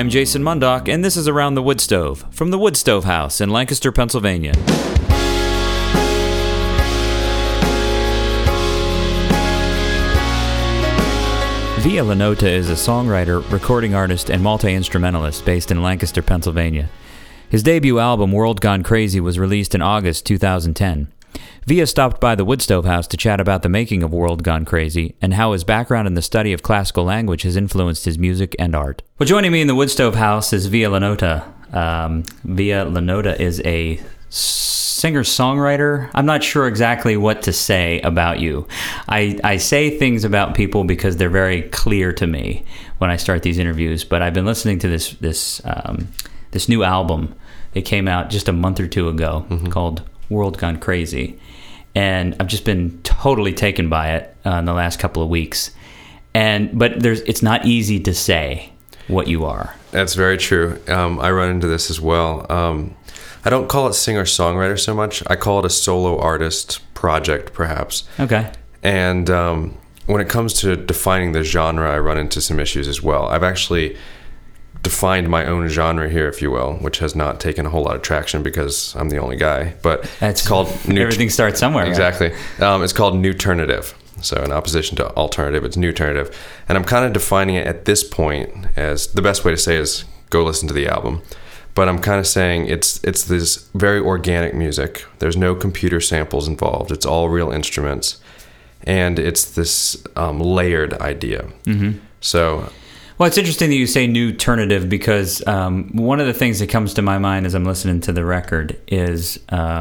I'm Jason Mundock, and this is Around the Wood Stove, from the Wood Stove House in Lancaster, Pennsylvania. Via Lanota is a songwriter, recording artist, and multi-instrumentalist based in Lancaster, Pennsylvania. His debut album, World Gone Crazy, was released in August 2010. Via stopped by the Wood Stove House to chat about the making of World Gone Crazy and how his background in the study of classical language has influenced his music and art. Well, joining me in the Wood Stove House is Via Lanota. Via Lanota is a singer-songwriter. I'm not sure exactly what to say about you. I say things about people because they're very clear to me when I start these interviews, but I've been listening to this new album. It came out just a month or two ago called World Gone Crazy, and I've just been totally taken by it in the last couple of weeks. But it's not easy to say what you are. That's very true. I run into this as well. I don't call it singer-songwriter so much. I call it a solo artist project, perhaps. Okay. And when it comes to defining the genre, I run into some issues as well. I've actually defined my own genre here, if you will, which has not taken a whole lot of traction because I'm the only guy. But it's called everything starts somewhere. Exactly. Right? It's called Newternative. So in opposition to alternative, it's Newternative. And I'm kind of defining it at this point as the best way to say is go listen to the album. But I'm kind of saying it's this very organic music. There's no computer samples involved. It's all real instruments. And it's this layered idea. Mm-hmm. So... Well, it's interesting that you say Newternative because one of the things that comes to my mind as I'm listening to the record is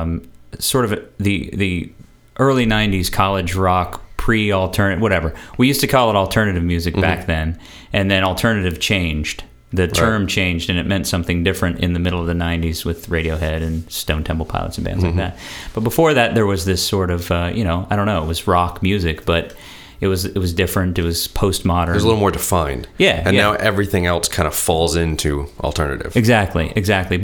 sort of the early 90s college rock, pre-alternative, whatever. We used to call it alternative music back then, and then alternative changed. The term changed, and it meant something different in the middle of the 90s with Radiohead and Stone Temple Pilots and bands like that. But before that, there was this sort of, I don't know, it was rock music, but... It was different. It was postmodern. It was a little more defined. Yeah. And now everything else kind of falls into alternative. Exactly.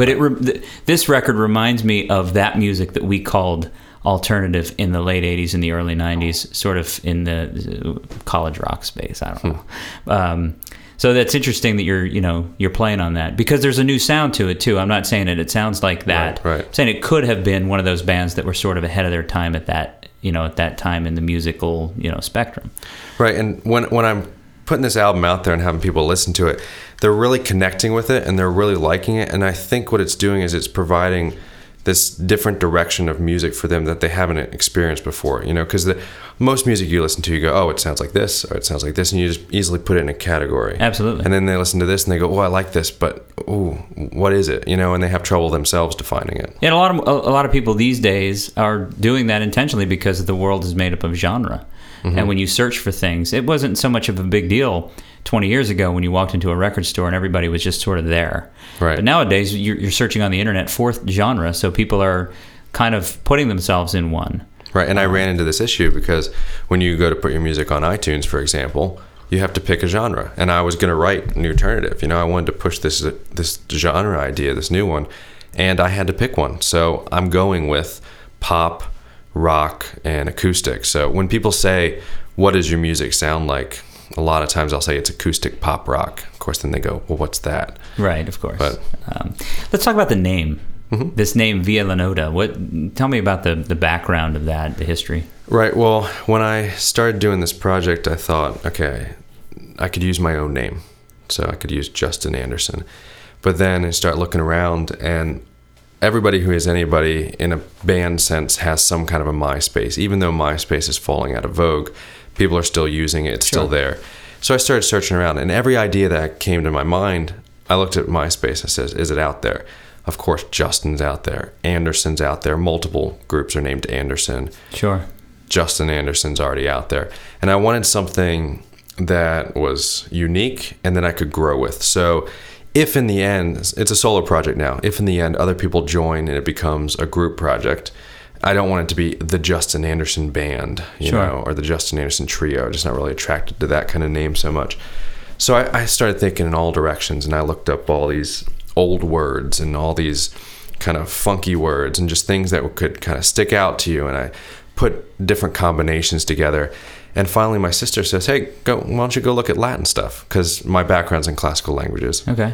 But this record reminds me of that music that we called alternative in the late 80s and the early 90s, sort of in the college rock space. I don't know. So that's interesting that you're playing on that because there's a new sound to it too. I'm not saying that it sounds like that. Right. I'm saying it could have been one of those bands that were sort of ahead of their time at that time in the musical, spectrum. Right. And when I'm putting this album out there and having people listen to it, they're really connecting with it and they're really liking it. And I think what it's doing is it's providing this different direction of music for them that they haven't experienced before, because most music you listen to, you go, oh, it sounds like this, or it sounds like this, and you just easily put it in a category. Absolutely. And then they listen to this and they go, oh, I like this, but what is it? And they have trouble themselves defining it. Yeah, and a lot of people these days are doing that intentionally because the world is made up of genre. And when you search for things, it wasn't so much of a big deal 20 years ago when you walked into a record store and everybody was just sort of there. Right. But nowadays, you're searching on the internet for genre, so people are kind of putting themselves in one. Right, and I ran into this issue because when you go to put your music on iTunes, for example, you have to pick a genre. And I was going to write Newternative. I wanted to push this genre idea, this new one, and I had to pick one. So I'm going with pop, rock, and acoustic. So when people say, what does your music sound like? A lot of times I'll say it's acoustic pop rock. Of course, then they go, well, what's that? Right, of course. But, let's talk about the name. This name, Via Lanota. Tell me about the background of that, the history. Right. Well, when I started doing this project, I thought, okay, I could use my own name. So I could use Justin Anderson. But then I start looking around, and everybody who is anybody in a band sense has some kind of a MySpace. Even though MySpace is falling out of vogue, people are still using it. It's still there. So I started searching around, and every idea that came to my mind, I looked at MySpace. I said, is it out there? Of course, Justin's out there. Anderson's out there. Multiple groups are named Anderson. Sure. Justin Anderson's already out there. And I wanted something that was unique and that I could grow with. So if in the end, it's a solo project now, if in the end other people join and it becomes a group project, I don't want it to be the Justin Anderson Band, or the Justin Anderson Trio. I'm just not really attracted to that kind of name so much. So I started thinking in all directions, and I looked up all these old words and all these kind of funky words and just things that could kind of stick out to you. And I put different combinations together. And finally, my sister says, hey, why don't you go look at Latin stuff? Because my background's in classical languages. Okay.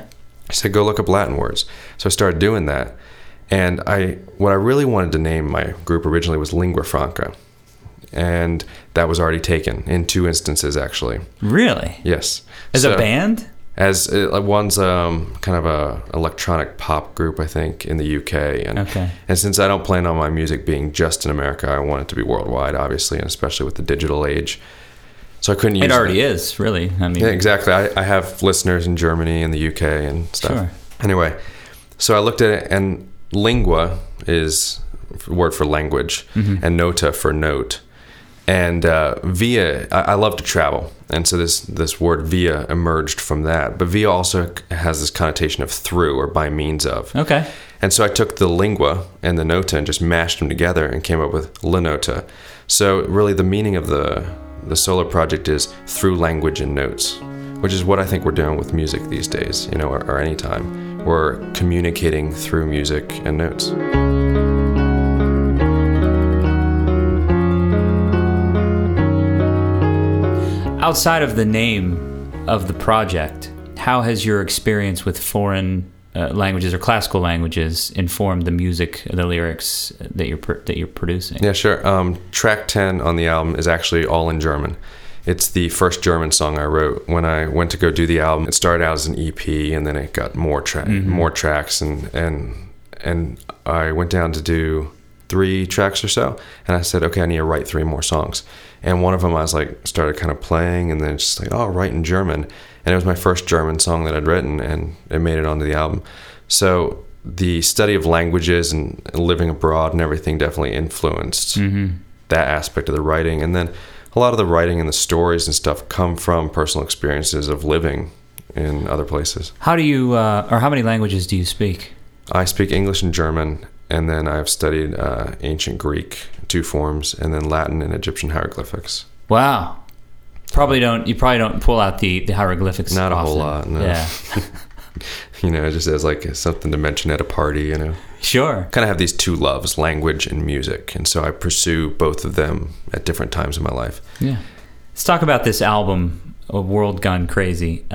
He said, go look up Latin words. So I started doing that. And what I really wanted to name my group originally was Lingua Franca. And that was already taken in 2 instances, actually. Really? Yes. As a band? As one's kind of a electronic pop group, I think, in the UK. And since I don't plan on my music being just in America, I want it to be worldwide, obviously, and especially with the digital age. So I couldn't use it. Already is, really. I mean, yeah, exactly. I have listeners in Germany and the UK and stuff. Sure. Anyway, so I looked at it, and lingua is a word for language, and nota for note. And via, I love to travel, and so this word via emerged from that. But via also has this connotation of through or by means of. Okay. And so I took the lingua and the nota and just mashed them together and came up with la nota. So really the meaning of the solo project is through language and notes, which is what I think we're doing with music these days, or any time. We're communicating through music and notes. Outside of the name of the project, how has your experience with foreign languages or classical languages informed the music, the lyrics that you're producing? Yeah, sure. Track 10 on the album is actually all in German. It's the first German song I wrote when I went to go do the album. It started out as an EP, and then it got more tracks, and I went down to do 3 tracks or so, and I said, okay, I need to write 3 more songs. And one of them I was like, started kind of playing, and then just like, oh, write in German. And it was my first German song that I'd written, and it made it onto the album. So the study of languages and living abroad and everything definitely influenced that aspect of the writing. And then a lot of the writing and the stories and stuff come from personal experiences of living in other places. How do you, or how many languages do you speak? I speak English and German, and then I've studied ancient Greek, 2 forms, and then Latin and Egyptian hieroglyphics. Wow. You probably don't pull out the hieroglyphics. Not often. A whole lot, no. Yeah. Just as like something to mention at a party, Sure. Kind of have these 2 loves, language and music, and so I pursue both of them at different times in my life. Yeah. Let's talk about this album, A World Gone Crazy.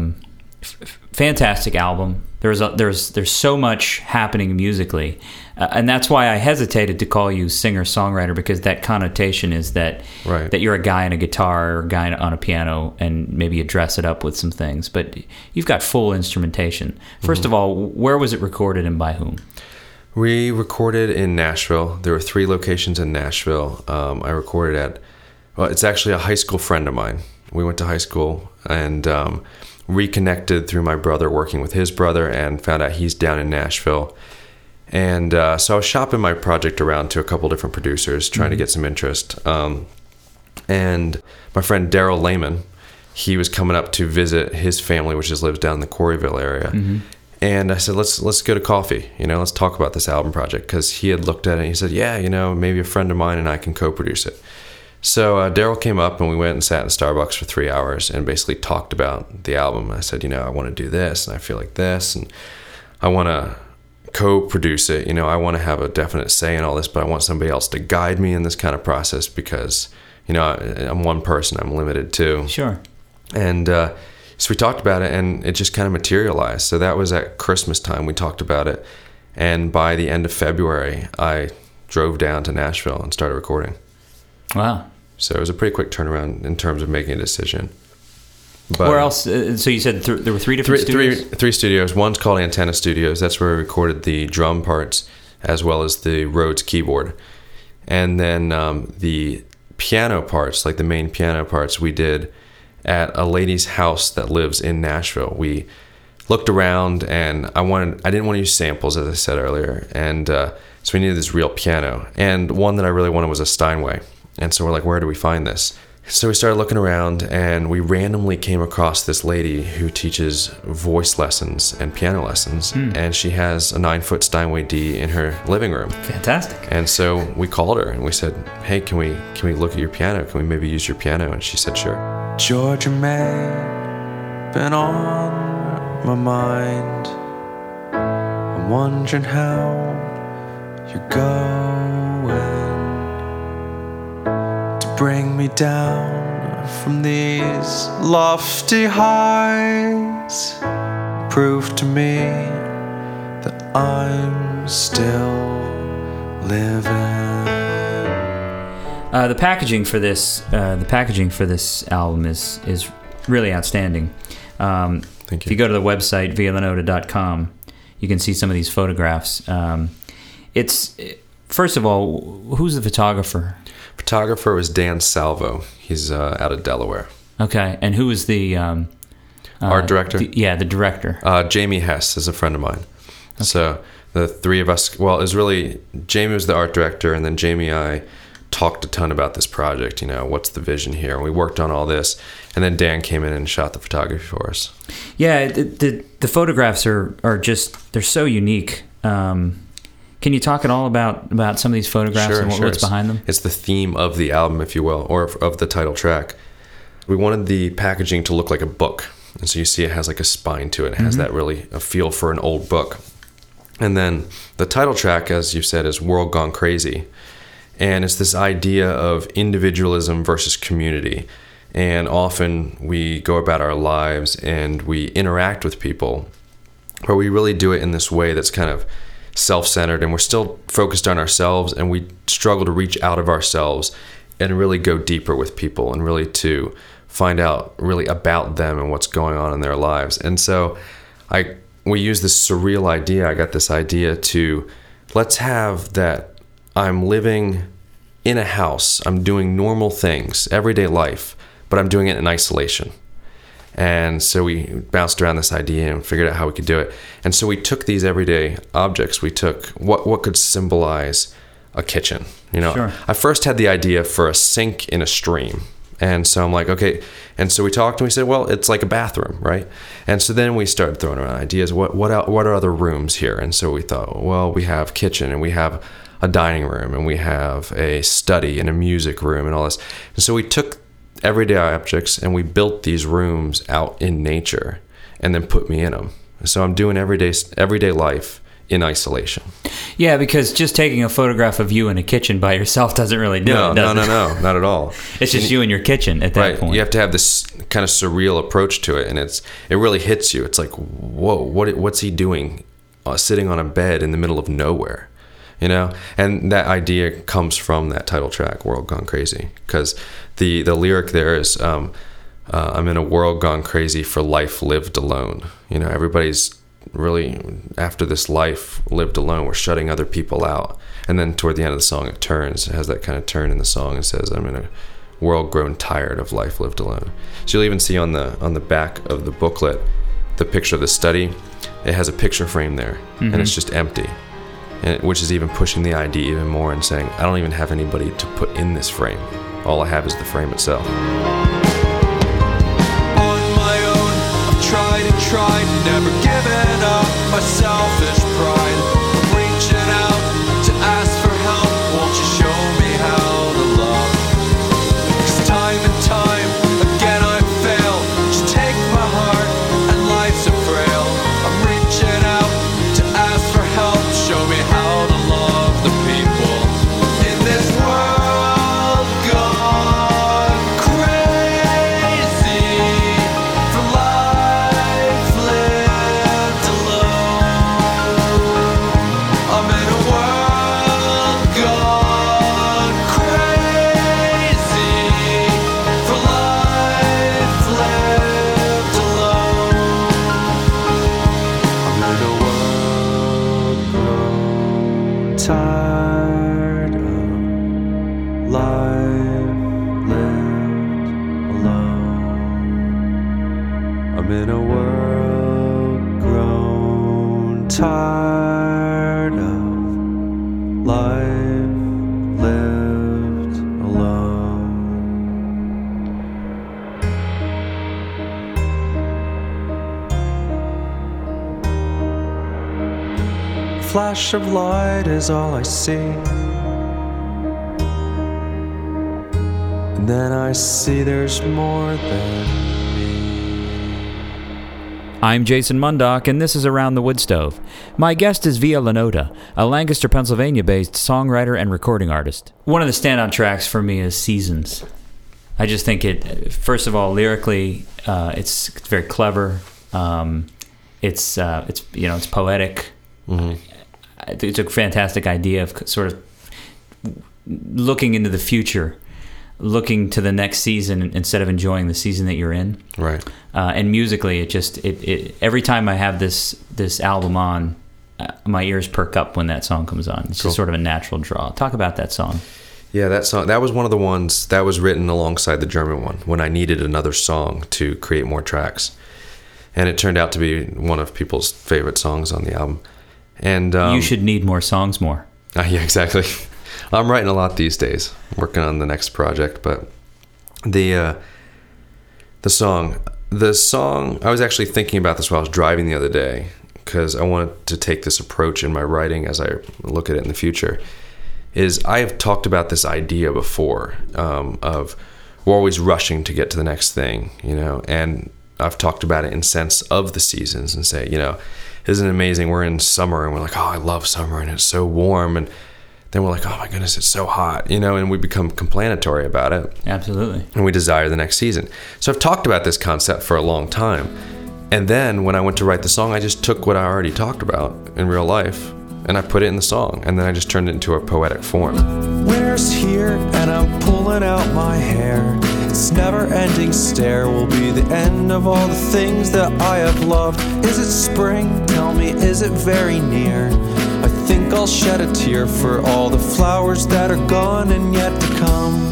Fantastic album. There's so much happening musically, and that's why I hesitated to call you singer-songwriter, because that connotation is that you're a guy on a guitar or a guy on a piano, and maybe you dress it up with some things. But you've got full instrumentation. First of all, where was it recorded and by whom? We recorded in Nashville. There were 3 locations in Nashville. I recorded it's actually a high school friend of mine. We went to high school and reconnected through my brother working with his brother, and found out he's down in Nashville. And so I was shopping my project around to a couple different producers, trying to get some interest. And my friend Daryl Lehman, he was coming up to visit his family, which lives down in the Corryville area. And I said, let's go to coffee. Let's talk about this album project, because he had looked at it and he said, yeah, maybe a friend of mine and I can co-produce it. So Daryl came up, and we went and sat in Starbucks for 3 hours and basically talked about the album. I said, I want to do this, and I feel like this, and I want to co-produce it. I want to have a definite say in all this, but I want somebody else to guide me in this kind of process, because, I'm one person, I'm limited too. Sure. And so we talked about it, and it just kind of materialized. So that was at Christmas time. We talked about it, and by the end of February, I drove down to Nashville and started recording. Wow. So it was a pretty quick turnaround in terms of making a decision. But where else? So you said there were 3 different studios? 3 studios. One's called Antenna Studios. That's where we recorded the drum parts as well as the Rhodes keyboard. And then the piano parts, like the main piano parts, we did at a lady's house that lives in Nashville. We looked around, and I didn't want to use samples, as I said earlier. And so we needed this real piano. And one that I really wanted was a Steinway. And so we're like, where do we find this? So we started looking around, and we randomly came across this lady who teaches voice lessons and piano lessons. And she has a 9-foot Steinway D in her living room. Fantastic. And so we called her and we said, hey, can we look at your piano? Can we maybe use your piano? And she said, sure. Georgia May, been on my mind. I'm wondering how you're going to bring me down from these lofty heights. prove to me that I'm still living. The packaging for this album is really outstanding. Thank you. If you go to the website vialanota.com, you can see some of these photographs. It's first of all, who's the photographer? Photographer was Dan Salvo. He's out of Delaware. Okay, and who was the art director? The director. Jamie Hess is a friend of mine. Okay. So the three of us. Well, it was really Jamie was the art director, and then Jamie and I talked a ton about this project. You know, what's the vision here? And we worked on all this, and then Dan came in and shot the photography for us. Yeah, the photographs are just, they're so unique. Can you talk at all about some of these photographs and what's behind them? It's the theme of the album, if you will, or of the title track. We wanted the packaging to look like a book, and so you see it has like a spine to it. It has that really a feel for an old book. And then the title track, as you said, is World Gone Crazy. And it's this idea of individualism versus community. And often we go about our lives and we interact with people, but we really do it in this way that's kind of self-centered, and we're still focused on ourselves, and we struggle to reach out of ourselves and really go deeper with people and really to find out really about them and what's going on in their lives. And so we use this surreal idea. I got this idea to, let's have that I'm living in a house, I'm doing normal things, everyday life, but I'm doing it in isolation. And so we bounced around this idea and figured out how we could do it. And so we took these everyday objects. We took what could symbolize a kitchen. You know, sure. I first had the idea for a sink in a stream. And so I'm like, okay. And so we talked and we said, well, it's like a bathroom, right? And so then we started throwing around ideas. What are other rooms here? And so we thought, well, we have kitchen, and we have a dining room, and we have a study and a music room and all this. And so we took everyday objects and we built these rooms out in nature and then put me in them. So I'm doing everyday life in isolation. Yeah, because just taking a photograph of you in a kitchen by yourself doesn't really do it, does it? No, not at all. It's just you in your kitchen at that point. You have to have this kind of surreal approach to it, and it really hits you. It's like, whoa, what's he doing sitting on a bed in the middle of nowhere? You know, and that idea comes from that title track, World Gone Crazy, because the lyric there is, I'm in a world gone crazy for life lived alone. You know, everybody's really, after this life lived alone, we're shutting other people out. And then toward the end of the song, it has that kind of turn in the song and says, I'm in a world grown tired of life lived alone. So you'll even see on the back of the booklet, the picture of the study. It has a picture frame there, and it's just empty. Which is even pushing the idea even more and saying, I don't even have anybody to put in this frame. All I have is the frame itself. On my own, I've tried, never given up my selfish pride. I'm reaching out to ask for help. Won't you show me how to love? 'Cause time and time again I fail. Just take my heart, and life's so frail. I'm reaching out to ask for help. Show me how to love the people in this world gone crazy for life lived alone. I'm in a world gone crazy for life lived alone. I'm in a world grown tired of life lived alone. I'm in a world grown tired of life lived alone. Flash of light is all I see, and then I see there's more than me. I'm Jason Mundock, and this is Around the Wood Stove. My guest is Via Lanota, a Lancaster, Pennsylvania-based songwriter and recording artist. One of the standout tracks for me is Seasons. I just think it, first of all, lyrically, it's very clever. it's it's poetic. I think it's a fantastic idea of sort of looking into the future, looking to the next season instead of enjoying the season that you're in. Right. And musically, it every time I have this album on, my ears perk up when that song comes on. It's just sort of a natural draw. Talk about that song. Yeah, that song, that was one of the ones that was written alongside the German one when I needed another song to create more tracks. And it turned out to be one of people's favorite songs on the album. And you should need more songs more. Yeah, exactly. I'm writing a lot these days. I'm working on the next project, but the song, I was actually thinking about this while I was driving the other day, because I wanted to take this approach in my writing as I look at it in the future. Is I have talked about this idea before of we're always rushing to get to the next thing, and I've talked about it in sense of the seasons and say, isn't it amazing? We're in summer and we're like, oh, I love summer and it's so warm. And then we're like, oh my goodness, it's so hot, and we become complainatory about it. Absolutely. And we desire the next season. So I've talked about this concept for a long time. And then when I went to write the song, I just took what I already talked about in real life and I put it in the song. And then I just turned it into a poetic form. Winter's here and I'm pulling out my hair. This never-ending stare will be the end of all the things that I have loved. Is it spring? Tell me, is it very near? I think I'll shed a tear for all the flowers that are gone and yet to come.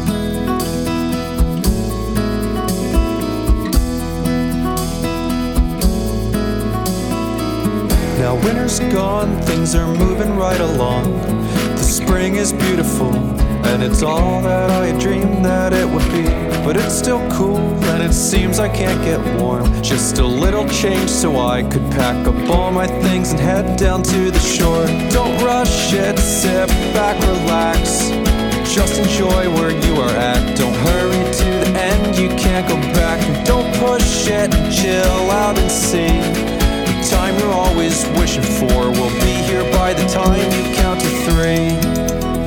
Now winter's gone, things are moving right along. The spring is beautiful, and it's all that I dreamed that it would be. But it's still cool, and it seems I can't get warm. Just a little change so I could pack up all my things and head down to the shore. Don't rush it, sit back, relax. Just enjoy where you are at. Don't hurry to the end, you can't go back. And don't push it, chill out and see. The time you're always wishing for will be here by the time you count to 3.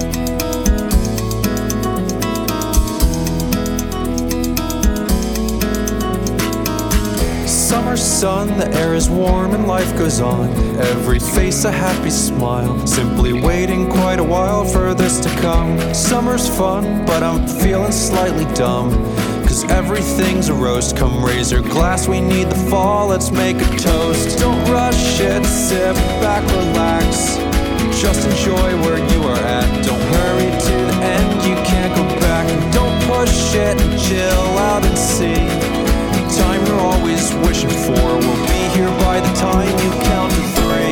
Summer sun, the air is warm and life goes on. Every face a happy smile, simply waiting quite a while for this to come. Summer's fun, but I'm feeling slightly dumb, 'cause everything's a roast. Come raise your glass, we need the fall, let's make a toast. Don't rush it, sit back, relax. Just enjoy where you are at. Don't hurry to the end, you can't go back. Don't push it, chill out and see. The time you're always wishing for will be here by the time you count to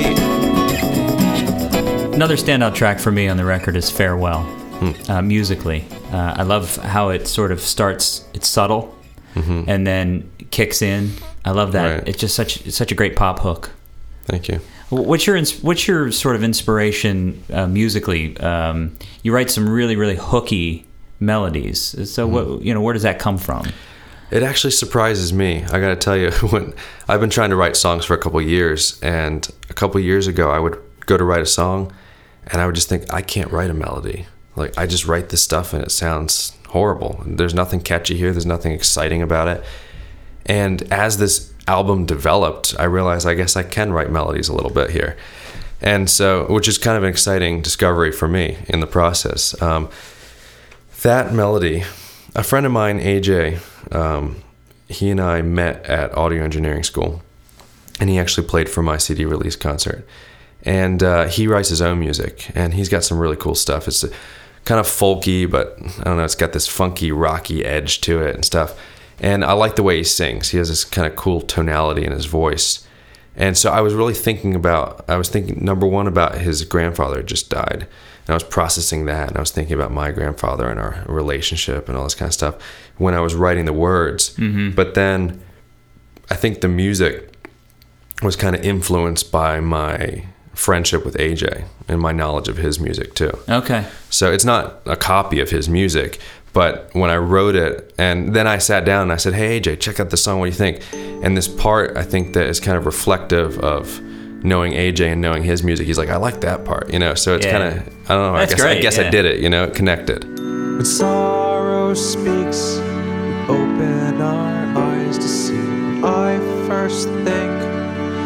3. Another standout track for me on the record is Farewell. Musically, I love how it sort of starts. It's subtle, and then kicks in. I love that. Right. It's just such a great pop hook. Thank you. What's your sort of inspiration musically? You write some really, really hooky melodies. So where does that come from? It actually surprises me. I got to tell you, when I've been trying to write songs for a couple of years, and a couple of years ago, I would go to write a song, and I would just think, I can't write a melody. Like, I just write this stuff, and it sounds horrible. There's nothing catchy here. There's nothing exciting about it. And as this album developed, I realized, I guess I can write melodies a little bit here. And so, which is kind of an exciting discovery for me in the process. That melody, a friend of mine, AJ, he and I met at audio engineering school, and he actually played for my CD release concert. And he writes his own music, and he's got some really cool stuff. It's kind of folky, but I don't know, it's got this funky, rocky edge to it and stuff. And I like the way he sings. He has this kind of cool tonality in his voice. And so I was really thinking, number one, about his grandfather had just died. And I was processing that, and I was thinking about my grandfather and our relationship and all this kind of stuff when I was writing the words. But then I think the music was kind of influenced by my friendship with AJ and my knowledge of his music too. Okay. So it's not a copy of his music, but when I wrote it, and then I sat down and I said, hey AJ, check out this song, what do you think? And this part, I think that is kind of reflective of knowing AJ and knowing his music. He's like, I like that part, so it's kind of, I don't know, I guess I did it, it connected. When sorrow speaks, we open our eyes to see. I first think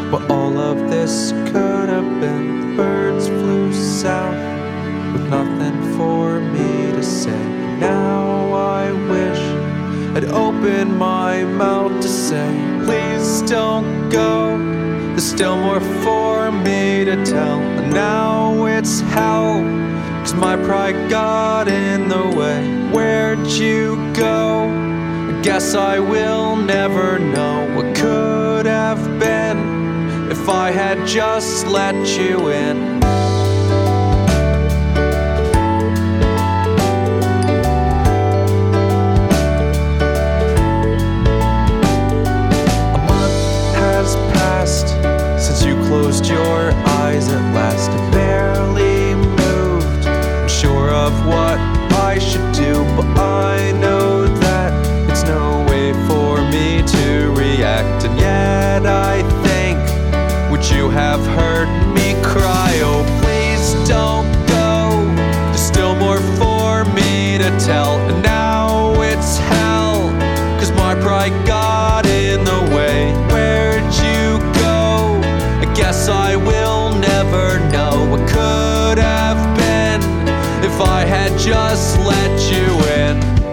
But all of this could have been. The birds flew south with nothing for me to say. Now I wish I'd open my mouth to say, please don't go. There's still more for me to tell. And now it's hell, 'cause my pride got in the way. Where'd you go? I guess I will never know what could have been if I had just let you in. A month has passed since you closed your eyes at last. I barely moved, unsure of what I should do, but I know that it's no way for me to react. And yet I think, would you have heard me cry? Oh, please don't go. There's still more for me to tell. And now it's hell, 'cause my pride got in the way. Where'd you go? I guess I will never know what could have been if I had just let you in.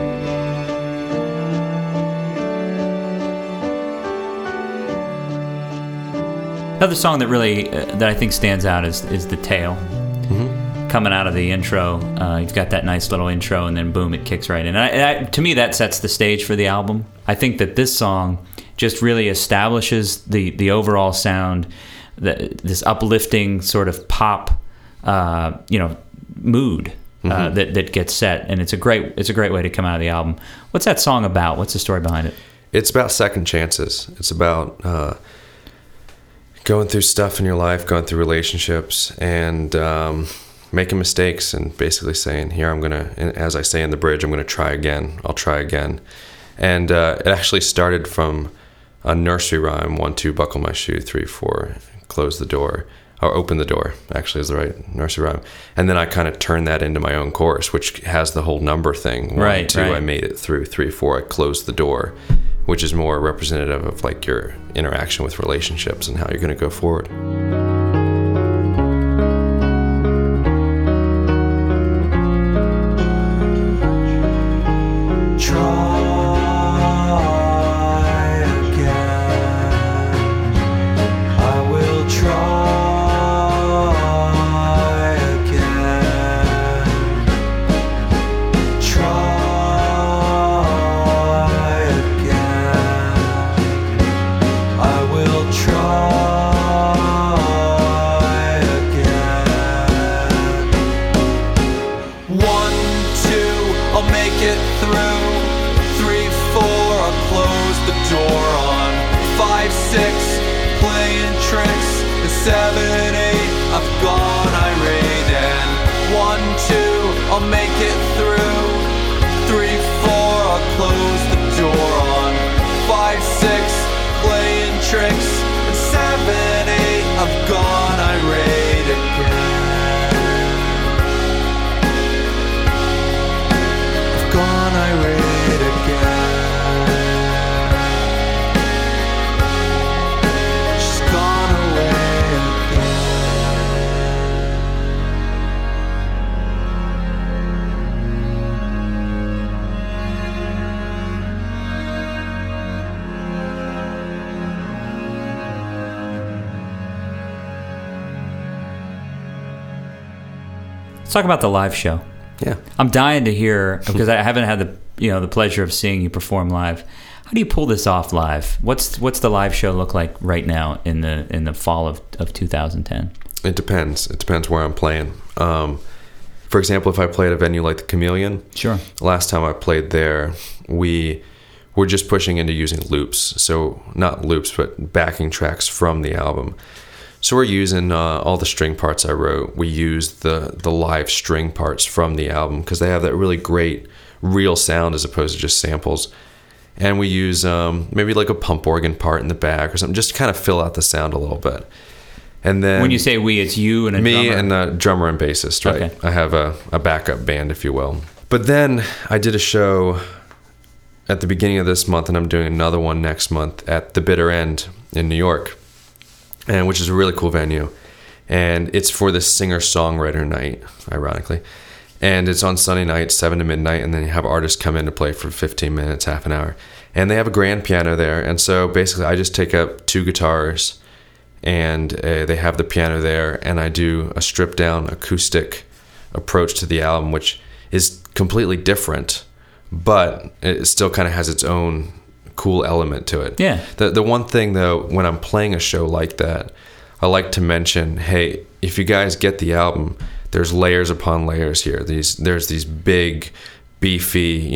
Another song that really that I think stands out is The Tale. Coming out of the intro, you've got that nice little intro, and then boom, it kicks right in. To me, that sets the stage for the album. I think that this song just really establishes the overall sound, this uplifting sort of pop, mood that gets set, and it's a great way to come out of the album. What's that song about? What's the story behind it? It's about second chances. It's about going through stuff in your life, going through relationships, and making mistakes, and basically saying, here, I'm gonna, as I say in the bridge, I'm gonna try again. I'll try again. And it actually started from a nursery rhyme: 1, 2, buckle my shoe, 3, 4, close the door, or open the door, actually is the right nursery rhyme. And then I kind of turned that into my own chorus, which has the whole number thing. 1, 2, I made it through. 3, 4, I closed the door, which is more representative of like your interaction with relationships and how you're going to go forward. Let's talk about the live show. Yeah, I'm dying to hear, because I haven't had the pleasure of seeing you perform live. How do you pull this off live? What's the live show look like right now in the fall of 2010? It depends. It depends where I'm playing. For example, if I play at a venue like the Chameleon, sure. Last time I played there, we were just pushing into using loops. So not loops, but backing tracks from the album. So we're using all the string parts I wrote. We used the live string parts from the album because they have that really great real sound as opposed to just samples. And we use maybe like a pump organ part in the back or something, just to kind of fill out the sound a little bit. And then when you say we, it's you and a drummer? Me and a drummer and bassist, right? Okay. I have a backup band, if you will. But then I did a show at the beginning of this month, and I'm doing another one next month at The Bitter End in New York. and which is a really cool venue. And it's for this singer-songwriter night, ironically. And it's on Sunday night, 7 to midnight, and then you have artists come in to play for 15 minutes, half an hour. And they have a grand piano there. And so basically I just take up 2 guitars, and they have the piano there, and I do a stripped-down acoustic approach to the album, which is completely different, but it still kind of has its own cool element to it. Yeah. The one thing, though, when I'm playing a show like that, I like to mention, hey, if you guys get the album, there's layers upon layers here. There's these big, beefy,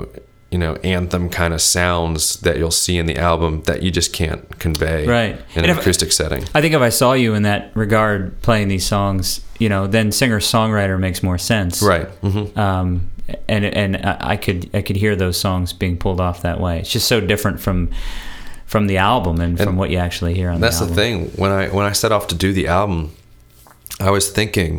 anthem kind of sounds that you'll see in the album that you just can't convey in an acoustic setting. I think if I saw you in that regard playing these songs, then singer-songwriter makes more sense. Right. Mm-hmm. And I could hear those songs being pulled off that way. It's just so different from the album and from what you actually hear on the album. That's the thing. When I set off to do the album, I was thinking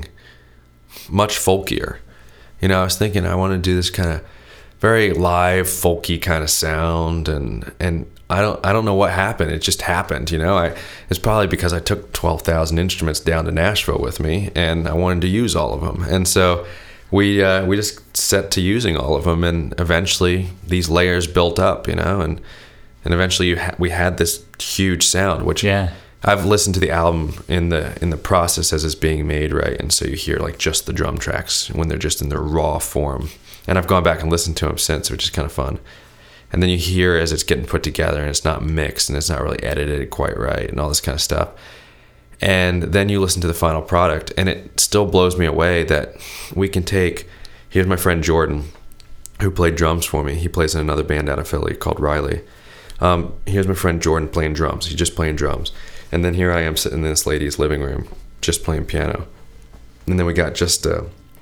much folkier. I was thinking I want to do this kind of very live, folky kind of sound, and I don't know what happened. It just happened. It's probably because I took 12,000 instruments down to Nashville with me, and I wanted to use all of them, and so we just set to using all of them, and eventually these layers built up, and eventually we had this huge sound, which I've listened to the album in the process as it's being made, right? And so you hear like just the drum tracks when they're just in their raw form. And I've gone back and listened to them since, which is kind of fun. And then you hear as it's getting put together and it's not mixed and it's not really edited quite right and all this kind of stuff. And then you listen to the final product, and it still blows me away that we can take, here's my friend Jordan, who played drums for me. He plays in another band out of Philly called Riley. Here's my friend Jordan playing drums. He's just playing drums. And then here I am sitting in this lady's living room just playing piano. And then we got just a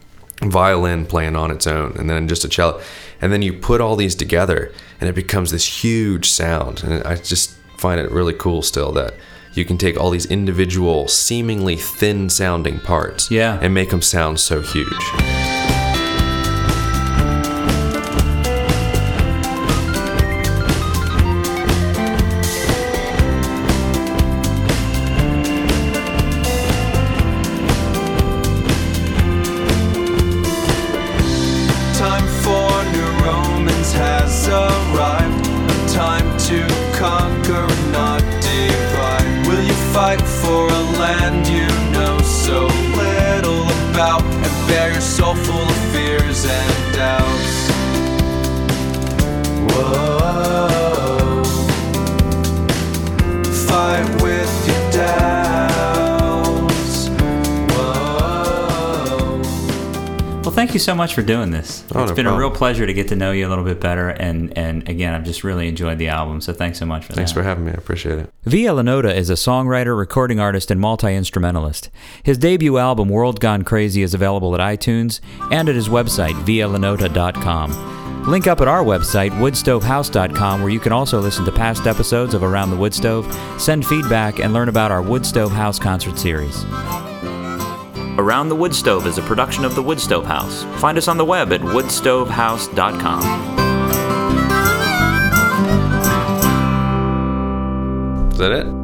violin playing on its own, and then just a cello. And then you put all these together, and it becomes this huge sound. And I just find it really cool still that you can take all these individual, seemingly thin-sounding parts and make them sound so huge. Fight for a land you know so little about, and bear your soul full of fears and doubts. Whoa, fight with your doubts. Whoa. Well, thank you so much for doing this. It's been a real pleasure to get to know you a little bit better, and again, I've just really enjoyed the album, so thanks so much for that. Thanks for having me. I appreciate it. Via Lanota is a songwriter, recording artist, and multi-instrumentalist. His debut album, World Gone Crazy, is available at iTunes and at his website, vialanota.com. Link up at our website, woodstovehouse.com, where you can also listen to past episodes of Around the Woodstove, send feedback, and learn about our Woodstove House concert series. Around the Woodstove is a production of the Woodstove House. Find us on the web at woodstovehouse.com. Is that it?